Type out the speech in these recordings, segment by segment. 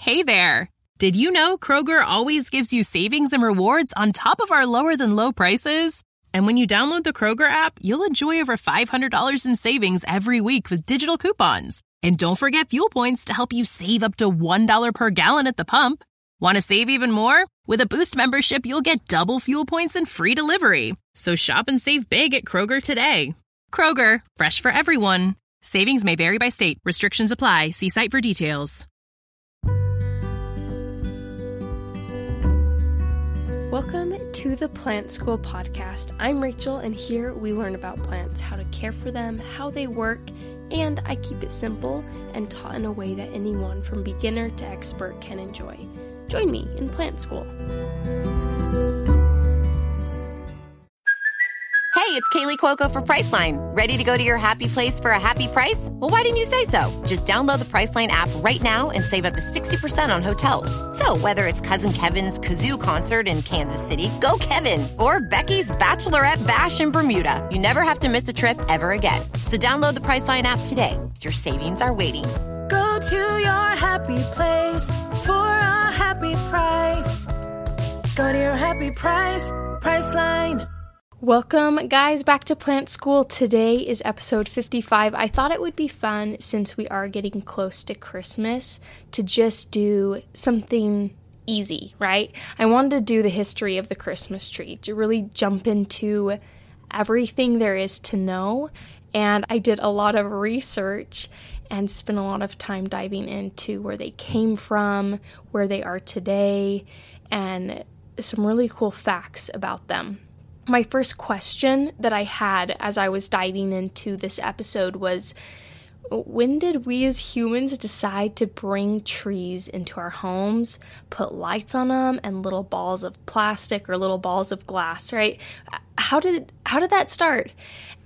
Hey there! Did you know Kroger always gives you savings and rewards on top of our lower-than-low prices? And when you download the Kroger app, you'll enjoy over $500 in savings every week with digital coupons. And don't forget fuel points to help you save up to $1 per gallon at the pump. Want to save even more? With a Boost membership, you'll get double fuel points and free delivery. So shop and save big at Kroger today. Kroger, fresh for everyone. Savings may vary by state. Restrictions apply. See site for details. Welcome to the Plant School Podcast. I'm Rachel, and here we learn about plants, how to care for them, how they work, and I keep it simple and taught in a way that anyone from beginner to expert can enjoy. Join me in Plant School. Hey, it's Kaylee Cuoco for Priceline. Ready to go to your happy place for a happy price? Well, why didn't you say so? Just download the Priceline app right now and save up to 60% on hotels. So whether it's Cousin Kevin's Kazoo Concert in Kansas City, go Kevin, or Becky's Bachelorette Bash in Bermuda, you never have to miss a trip ever again. So download the Priceline app today. Your savings are waiting. Go to your happy place for a happy price. Go to your happy price, Priceline. Welcome, guys, back to Plant School. Today is episode 55. I thought it would be fun, since we are getting close to Christmas, to just do something easy, right? I wanted to do the history of the Christmas tree, to really jump into everything there is to know. And I did a lot of research and spent a lot of time diving into where they came from, where they are today, and some really cool facts about them. My first question that I had as I was diving into this episode was, when did we as humans decide to bring trees into our homes, put lights on them, and little balls of plastic or little balls of glass, right? How did that start?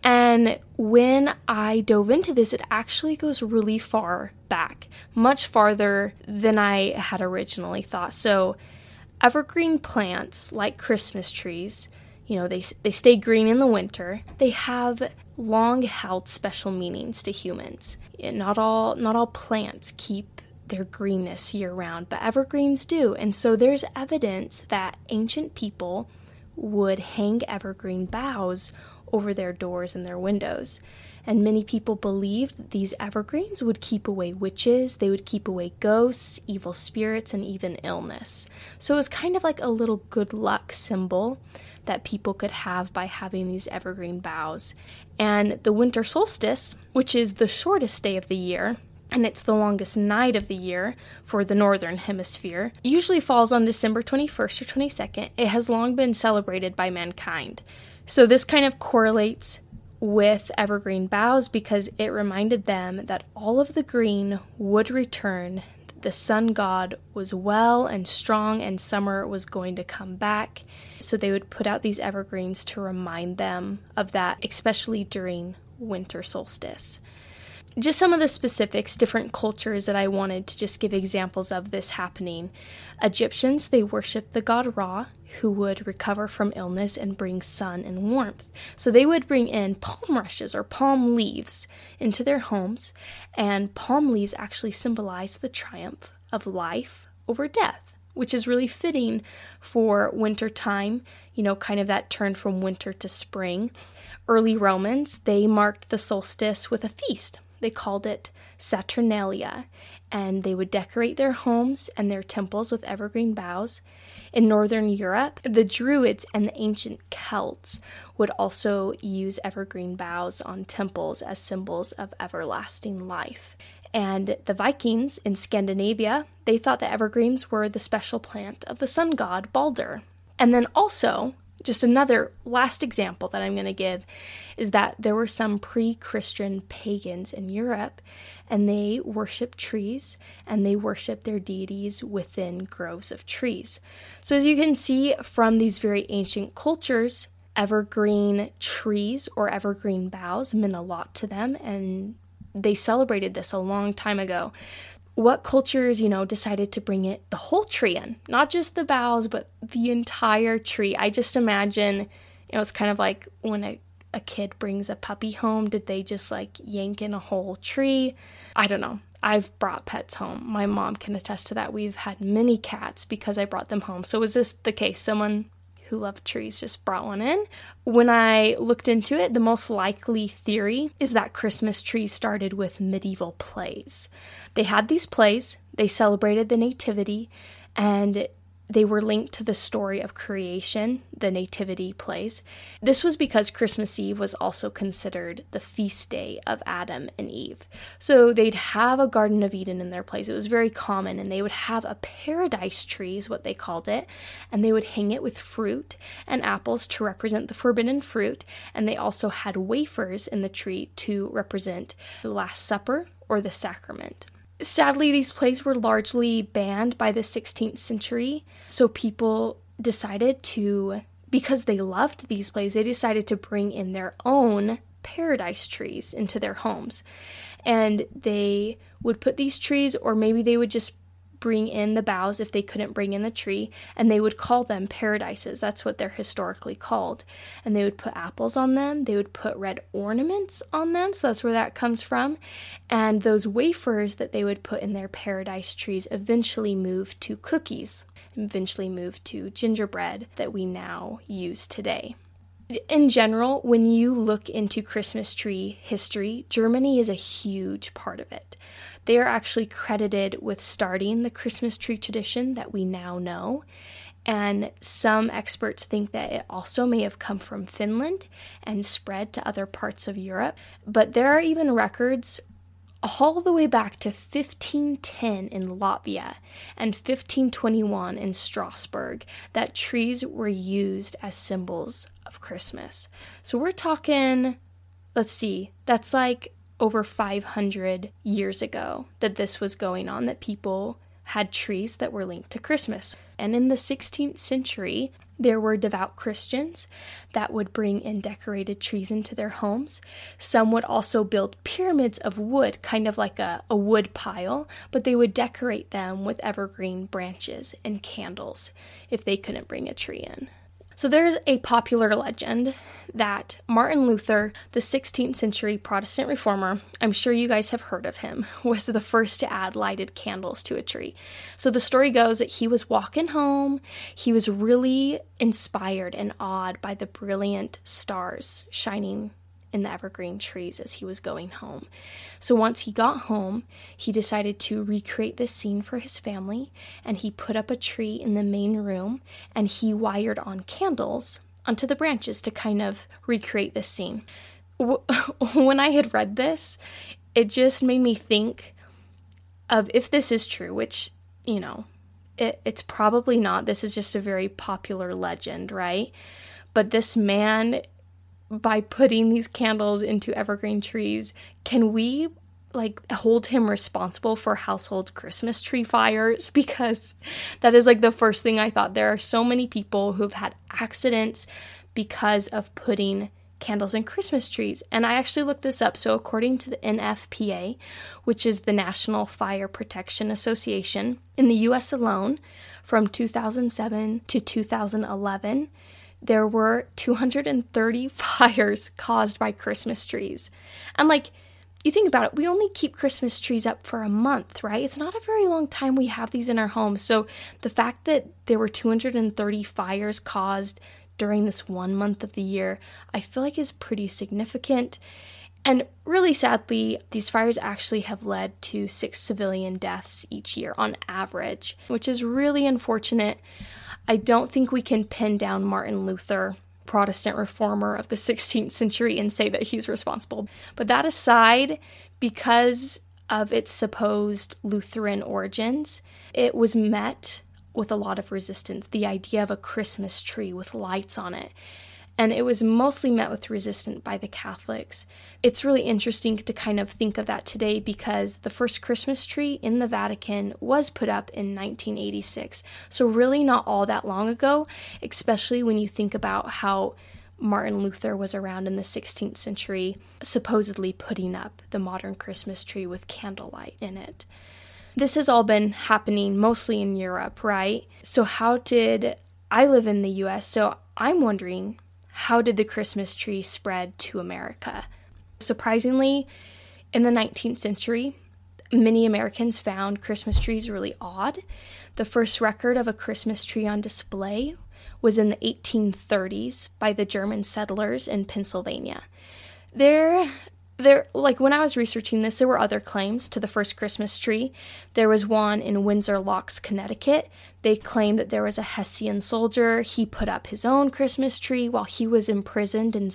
And when I dove into this, it actually goes really far back, much farther than I had originally thought. So evergreen plants like Christmas trees, they stay green in the winter. They have long held special meanings to humans. Not all plants keep their greenness year round, but evergreens do. And so there's evidence that ancient people would hang evergreen boughs over their doors and their windows. And many people believed that these evergreens would keep away witches, they would keep away ghosts, evil spirits, and even illness. So it was kind of like a little good luck symbol that people could have by having these evergreen boughs. And the winter solstice, which is the shortest day of the year, and it's the longest night of the year for the northern hemisphere, usually falls on December 21st or 22nd. It has long been celebrated by mankind. So this kind of correlates with evergreen boughs because it reminded them that all of the green would return. The sun god was well and strong, and summer was going to come back. So they would put out these evergreens to remind them of that, especially during winter solstice. Just some of the specifics, different cultures that I wanted to just give examples of this happening. Egyptians, they worshiped the god Ra, who would recover from illness and bring sun and warmth. So they would bring in palm rushes or palm leaves into their homes, and palm leaves actually symbolize the triumph of life over death, which is really fitting for winter time, kind of that turn from winter to spring. Early Romans, they marked the solstice with a feast. They called it Saturnalia, and they would decorate their homes and their temples with evergreen boughs. In Northern Europe, the Druids and the ancient Celts would also use evergreen boughs on temples as symbols of everlasting life. And the Vikings in Scandinavia, they thought that evergreens were the special plant of the sun god Balder. And then also, just another last example that I'm going to give is that there were some pre-Christian pagans in Europe, and they worshiped trees, and they worshiped their deities within groves of trees. So as you can see from these very ancient cultures, evergreen trees or evergreen boughs meant a lot to them, and they celebrated this a long time ago. What cultures, decided to bring the whole tree in, not just the boughs, but the entire tree. I just imagine, it's kind of like when a kid brings a puppy home, did they just yank in a whole tree? I don't know. I've brought pets home. My mom can attest to that. We've had many cats because I brought them home. So was this the case? Someone who loved trees just brought one in? When I looked into it, the most likely theory is that Christmas trees started with medieval plays. They had these plays, they celebrated the nativity, and they were linked to the story of creation, the nativity plays. This was because Christmas Eve was also considered the feast day of Adam and Eve. So they'd have a Garden of Eden in their plays. It was very common, and they would have a paradise tree, is what they called it, and they would hang it with fruit and apples to represent the forbidden fruit, and they also had wafers in the tree to represent the Last Supper or the sacrament. Sadly, these plays were largely banned by the 16th century, so people decided to, because they loved these plays, they decided to bring in their own paradise trees into their homes. And they would put these trees, or maybe they would just bring in the boughs if they couldn't bring in the tree, and they would call them paradises. That's what they're historically called. And they would put apples on them. They would put red ornaments on them, so that's where that comes from. And those wafers that they would put in their paradise trees eventually moved to cookies, eventually moved to gingerbread that we now use today. In general, when you look into Christmas tree history, Germany is a huge part of it. They are actually credited with starting the Christmas tree tradition that we now know, and some experts think that it also may have come from Finland and spread to other parts of Europe. But there are even records all the way back to 1510 in Latvia and 1521 in Strasbourg that trees were used as symbols of Christmas. So we're talking, let's see, that's like over 500 years ago that this was going on, that people had trees that were linked to Christmas. And in the 16th century, there were devout Christians that would bring in decorated trees into their homes. Some would also build pyramids of wood, kind of like a wood pile, but they would decorate them with evergreen branches and candles if they couldn't bring a tree in. So there's a popular legend that Martin Luther, the 16th century Protestant reformer, I'm sure you guys have heard of him, was the first to add lighted candles to a tree. So the story goes that he was walking home, he was really inspired and awed by the brilliant stars shining in the evergreen trees as he was going home. So once he got home, he decided to recreate this scene for his family, and he put up a tree in the main room, and he wired on candles onto the branches to kind of recreate this scene. When I had read this, it just made me think of, if this is true, which, you know, it's probably not. This is just a very popular legend, right? But this man, by putting these candles into evergreen trees, can we hold him responsible for household Christmas tree fires? Because that is the first thing I thought. There are so many people who've had accidents because of putting candles in Christmas trees. And I actually looked this up. So according to the NFPA, which is the National Fire Protection Association, in the US alone, from 2007 to 2011, there were 230 fires caused by Christmas trees. And you think about it, we only keep Christmas trees up for a month, right? It's not a very long time we have these in our homes. So the fact that there were 230 fires caused during this 1 month of the year, I feel like is pretty significant. And really sadly, these fires actually have led to 6 civilian deaths each year on average, which is really unfortunate. I don't think we can pin down Martin Luther, Protestant reformer of the 16th century, and say that he's responsible. But that aside, because of its supposed Lutheran origins, it was met with a lot of resistance, the idea of a Christmas tree with lights on it. And it was mostly met with resistance by the Catholics. It's really interesting to kind of think of that today, because the first Christmas tree in the Vatican was put up in 1986. So really not all that long ago, especially when you think about how Martin Luther was around in the 16th century, supposedly putting up the modern Christmas tree with candlelight in it. This has all been happening mostly in Europe, right? So I live in the US, so I'm wondering, how did the Christmas tree spread to America? Surprisingly, in the 19th century, Many Americans found Christmas trees really odd. The first record of a Christmas tree on display was in the 1830s by the German settlers in Pennsylvania. Like when I was researching this, there were other claims to the first Christmas tree. There was one in Windsor Locks, Connecticut. They claimed that there was a Hessian soldier. He put up his own Christmas tree while he was imprisoned in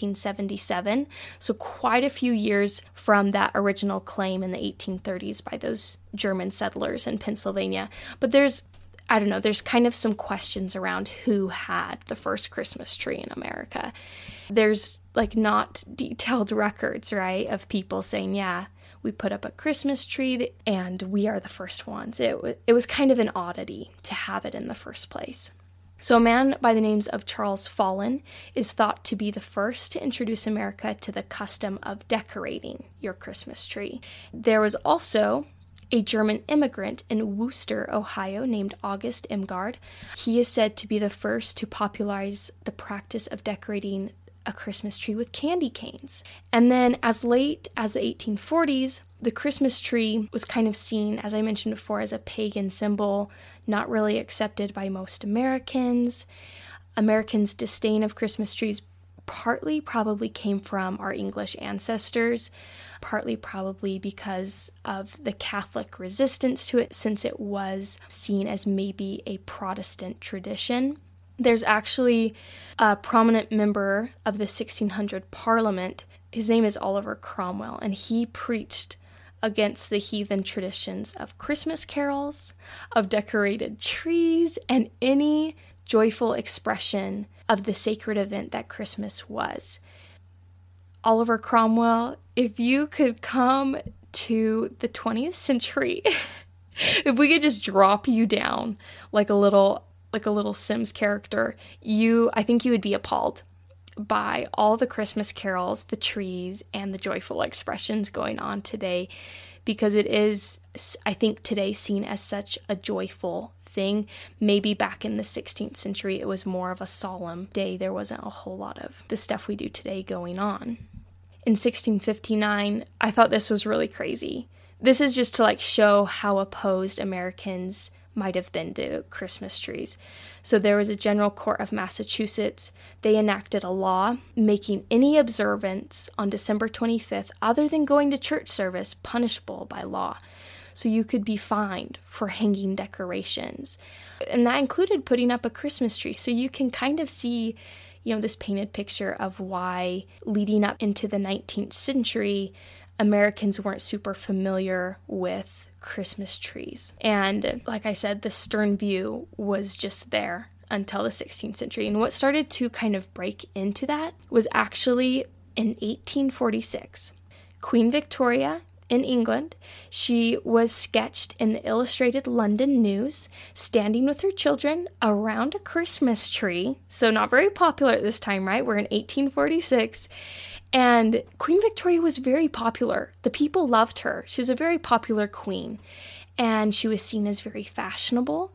1777. So quite a few years from that original claim in the 1830s by those German settlers in Pennsylvania. But there's kind of some questions around who had the first Christmas tree in America. There's like not detailed records, right, of people saying, yeah, we put up a Christmas tree and we are the first ones. It was kind of an oddity to have it in the first place. So a man by the names of Charles Follen is thought to be the first to introduce America to the custom of decorating your Christmas tree. There was also a German immigrant in Wooster, Ohio, named August Imgard. He is said to be the first to popularize the practice of decorating a Christmas tree with candy canes. And then as late as the 1840s, the Christmas tree was kind of seen, as I mentioned before, as a pagan symbol, not really accepted by most Americans. Americans' disdain of Christmas trees partly probably came from our English ancestors, partly probably because of the Catholic resistance to it, since it was seen as maybe a Protestant tradition. There's actually a prominent member of the 1600 Parliament. His name is Oliver Cromwell, and he preached against the heathen traditions of Christmas carols, of decorated trees, and any joyful expression of the sacred event that Christmas was. Oliver Cromwell, if you could come to the 20th century, if we could just drop you down like a little Sims character, I think you would be appalled by all the Christmas carols, the trees, and the joyful expressions going on today, because it is, I think, today seen as such a joyful thing. Maybe back in the 16th century, it was more of a solemn day. There wasn't a whole lot of the stuff we do today going on. In 1659, I thought this was really crazy. This is just to show how opposed Americans might have been to Christmas trees. So there was a General Court of Massachusetts. They enacted a law making any observance on December 25th other than going to church service punishable by law. So you could be fined for hanging decorations. And that included putting up a Christmas tree. So you can kind of see, this painted picture of why leading up into the 19th century, Americans weren't super familiar with Christmas trees. And like I said, the stern view was just there until the 16th century. And what started to kind of break into that was actually in 1846. Queen Victoria in England, she was sketched in the Illustrated London News standing with her children around a Christmas tree. So not very popular at this time, right? We're in 1846. And Queen Victoria was very popular. The people loved her. She was a very popular queen, and she was seen as very fashionable.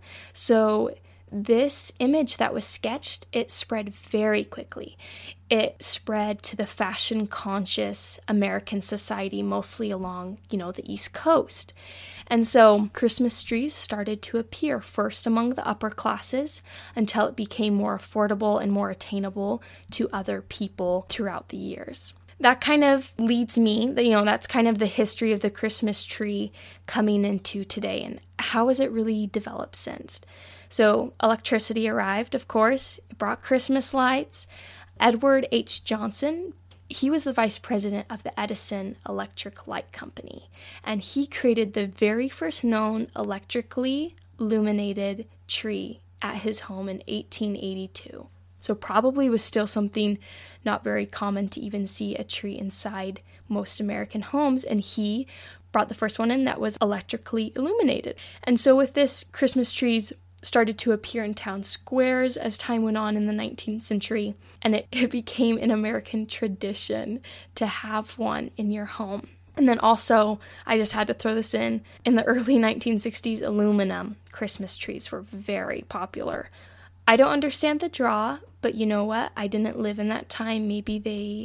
So this image that was sketched, it spread very quickly. It spread to the fashion-conscious American society, mostly along, the East Coast. And so Christmas trees started to appear first among the upper classes until it became more affordable and more attainable to other people throughout the years. That kind of leads me, that's kind of the history of the Christmas tree coming into today and how has it really developed since. So electricity arrived, of course. It brought Christmas lights. Edward H. Johnson, he was the vice president of the Edison Electric Light Company, and he created the very first known electrically illuminated tree at his home in 1882. So probably was still something not very common to even see a tree inside most American homes, and he brought the first one in that was electrically illuminated. And so with this, Christmas trees started to appear in town squares as time went on in the 19th century, and it became an American tradition to have one in your home. And then also, I just had to throw this in the early 1960s, aluminum Christmas trees were very popular. I don't understand the draw, but you know what? I didn't live in that time. Maybe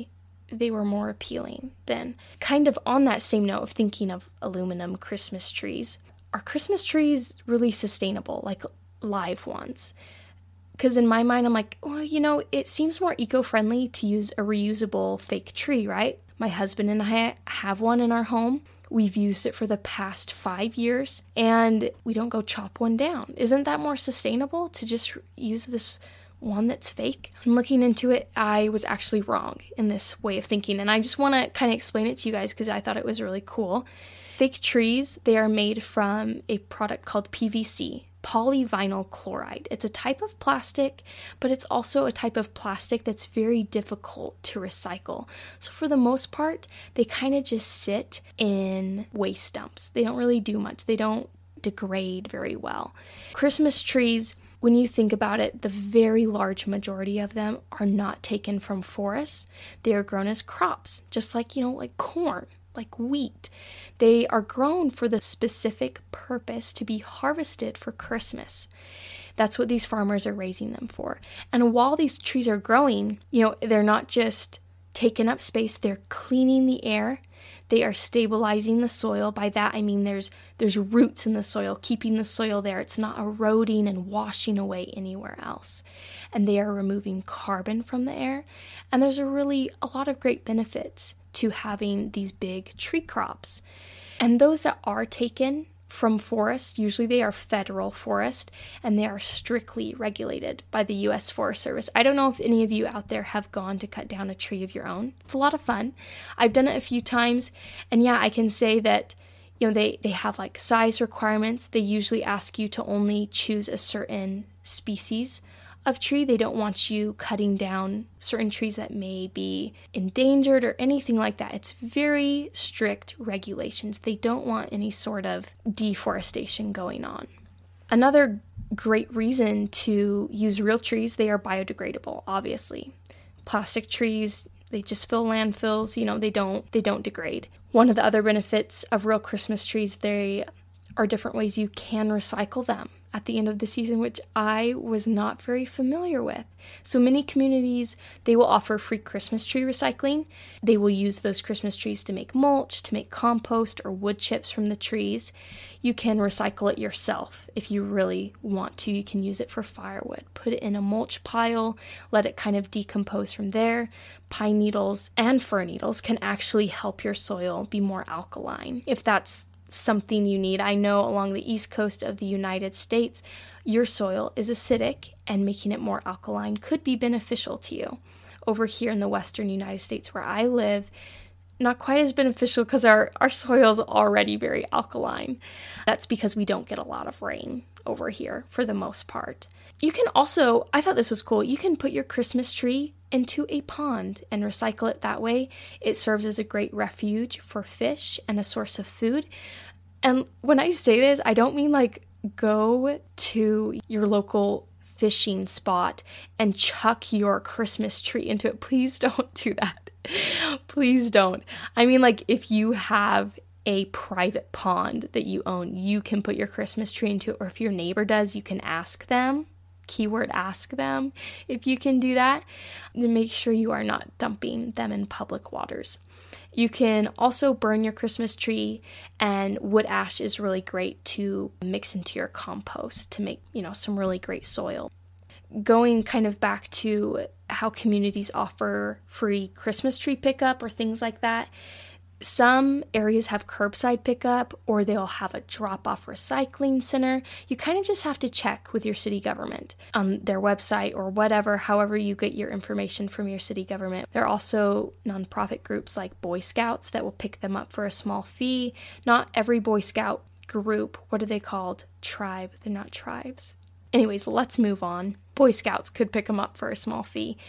they were more appealing then. Kind of on that same note of thinking of aluminum Christmas trees, are Christmas trees really sustainable, like live ones? Because in my mind, I'm like, well, it seems more eco-friendly to use a reusable fake tree, right? My husband and I have one in our home. We've used it for the past 5 years, and we don't go chop one down. Isn't that more sustainable to just use this one that's fake? And looking into it, I was actually wrong in this way of thinking, and I just want to kind of explain it to you guys because I thought it was really cool. Fake trees, they are made from a product called PVC, polyvinyl chloride. It's a type of plastic, but it's also a type of plastic that's very difficult to recycle. So for the most part, they kind of just sit in waste dumps. They don't really do much. They don't degrade very well. Christmas trees, when you think about it, the very large majority of them are not taken from forests. They are grown as crops, just like, like corn, like wheat. They are grown for the specific purpose to be harvested for Christmas. That's what these farmers are raising them for. And while these trees are growing, they're not just taking up space, they're cleaning the air. They are stabilizing the soil. By that, I mean there's roots in the soil, keeping the soil there. It's not eroding and washing away anywhere else. And they are removing carbon from the air. And there's a lot of great benefits to having these big tree crops. And those that are taken from forests, usually they are federal forest, and they are strictly regulated by the U.S. Forest Service. I don't know if any of you out there have gone to cut down a tree of your own. It's a lot of fun. I've done it a few times, and yeah, I can say that they have like size requirements. They usually ask you to only choose a certain species of tree. They don't want you cutting down certain trees that may be endangered or anything like that. It's very strict regulations. They don't want any sort of deforestation going on. Another great reason to use real trees, they are biodegradable, obviously. Plastic trees, they just fill landfills, they don't degrade. One of the other benefits of real Christmas trees, they are different ways you can recycle them at the end of the season, which I was not very familiar with. So many communities, they will offer free Christmas tree recycling. They will use those Christmas trees to make mulch, to make compost or wood chips from the trees. You can recycle it yourself if you really want to. You can use it for firewood. Put it in a mulch pile, let it kind of decompose from there. Pine needles and fir needles can actually help your soil be more alkaline. If that's something you need. I know along the east coast of the United States, your soil is acidic, and making it more alkaline could be beneficial to you. Over here in the western United States where I live, not quite as beneficial because our soil is already very alkaline. That's because we don't get a lot of rain over here for the most part. You can also, I thought this was cool, you can put your Christmas tree into a pond and recycle it that way. It serves as a great refuge for fish and a source of food. And when I say this, I don't mean like go to your local fishing spot and chuck your Christmas tree into it. Please don't do that. Please don't. I mean, like, if you have a private pond that you own, you can put your Christmas tree into it, or if your neighbor does, you can ask them. Keyword ask them if you can do that, to make sure you are not dumping them in public waters. You can also burn your Christmas tree, and wood ash is really great to mix into your compost to make, some really great soil. Going kind of back to how communities offer free Christmas tree pickup or things like that, some areas have curbside pickup, or they'll have a drop-off recycling center. You kind of just have to check with your city government on their website or whatever, however you get your information from your city government. There are also nonprofit groups like Boy Scouts that will pick them up for a small fee. Not every Boy Scout group, what are they called? Tribe. They're not tribes. Anyways, let's move on. Boy Scouts could pick them up for a small fee.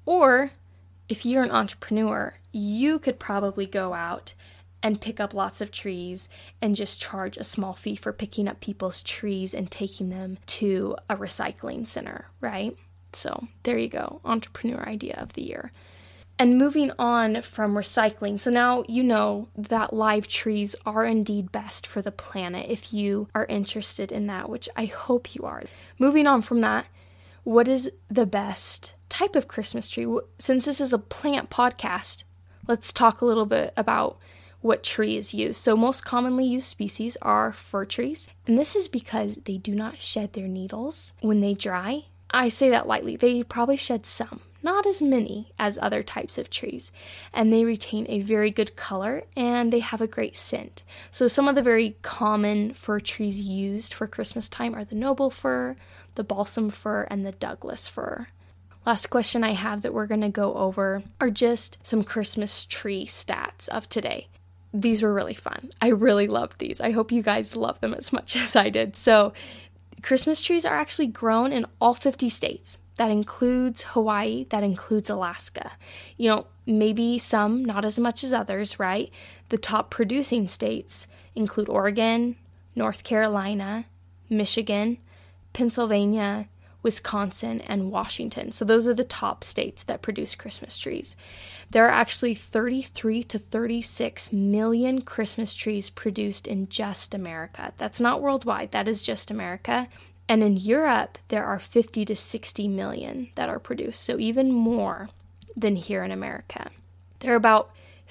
Or if you're an entrepreneur, you could probably go out and pick up lots of trees and just charge a small fee for picking up people's trees and taking them to a recycling center, right? So there you go, entrepreneur idea of the year. And moving on from recycling, so now you know that live trees are indeed best for the planet if you are interested in that, which I hope you are. Moving on from that, what is the best type of Christmas tree? Since this is a plant podcast, Let's talk a little bit about what tree is used. So most commonly used species are fir trees, and this is because they do not shed their needles when they dry. I say that lightly. They probably shed some, not as many as other types of trees, and they retain a very good color and they have a great scent. So some of the very common fir trees used for Christmas time are the noble fir, the balsam fir, and the Douglas fir. Last question I have that we're going to go over are just some Christmas tree stats of today. These were really fun. I really loved these. I hope you guys love them as much as I did. So Christmas trees are actually grown in all 50 states. That includes Hawaii, that includes Alaska. You know, maybe some, not as much as others, right? The top producing states include Oregon, North Carolina, Michigan, Pennsylvania, Wisconsin, and Washington. So those are the top states that produce Christmas trees. There are actually 33 to 36 million Christmas trees produced in just America. That's not worldwide, that is just America. And in Europe, there are 50 to 60 million that are produced, so even more than here in America. There are about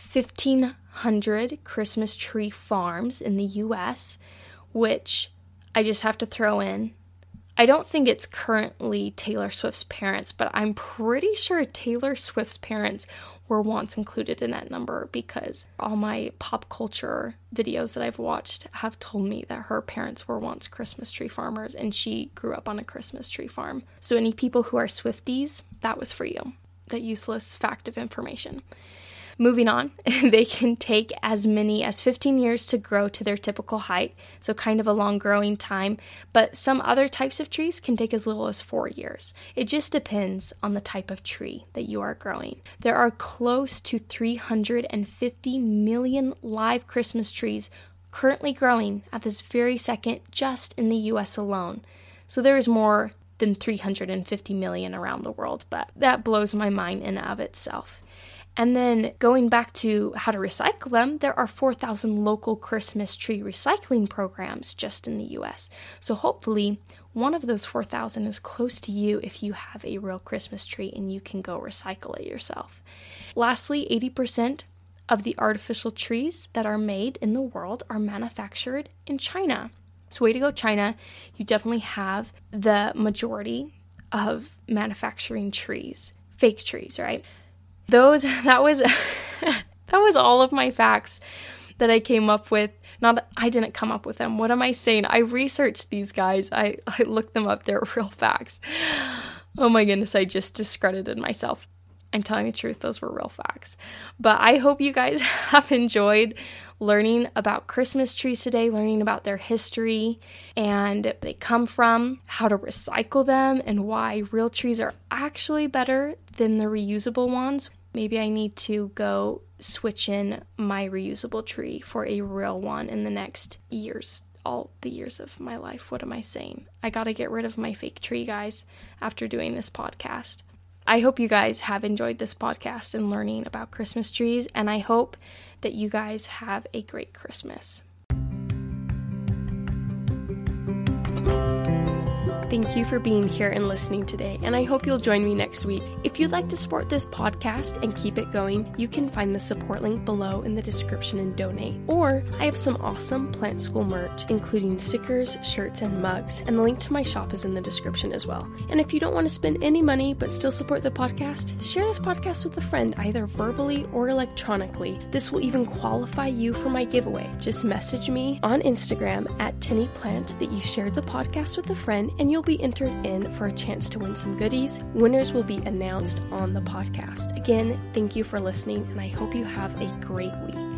1,500 Christmas tree farms in the U.S., which I just have to throw in. I don't think it's currently Taylor Swift's parents, but I'm pretty sure Taylor Swift's parents were once included in that number because all my pop culture videos that I've watched have told me that her parents were once Christmas tree farmers and she grew up on a Christmas tree farm. So any people who are Swifties, that was for you. That useless fact of information. Moving on, they can take as many as 15 years to grow to their typical height, so kind of a long growing time, but some other types of trees can take as little as 4 years. It just depends on the type of tree that you are growing. There are close to 350 million live Christmas trees currently growing at this very second just in the US alone. So there is more than 350 million around the world, but that blows my mind in and of itself. And then going back to how to recycle them, there are 4,000 local Christmas tree recycling programs just in the U.S. So hopefully one of those 4,000 is close to you if you have a real Christmas tree and you can go recycle it yourself. Lastly, 80% of the artificial trees that are made in the world are manufactured in China. So way to go, China. You definitely have the majority of manufacturing trees, fake trees, right? That was all of my facts that I came up with. I didn't come up with them. What am I saying? I researched these guys. I looked them up. They're real facts. Oh my goodness, I just discredited myself. I'm telling the truth, those were real facts. But I hope you guys have enjoyed learning about Christmas trees today, learning about their history and where they come from, how to recycle them, and why real trees are actually better than the reusable ones. Maybe I need to go switch in my reusable tree for a real one in the next years, all the years of my life. What am I saying? I gotta get rid of my fake tree, guys, after doing this podcast. I hope you guys have enjoyed this podcast and learning about Christmas trees, and I hope that you guys have a great Christmas. Thank you for being here and listening today, and I hope you'll join me next week. If you'd like to support this podcast and keep it going, you can find the support link below in the description and donate. Or I have some awesome Plant School merch, including stickers, shirts, and mugs, and the link to my shop is in the description as well. And if you don't want to spend any money but still support the podcast, share this podcast with a friend, either verbally or electronically. This will even qualify you for my giveaway. Just message me on Instagram at TinnyPlant that you shared the podcast with a friend, and you'll be entered in for a chance to win some goodies. Winners will be announced on the podcast. Again, thank you for listening, and I hope you have a great week.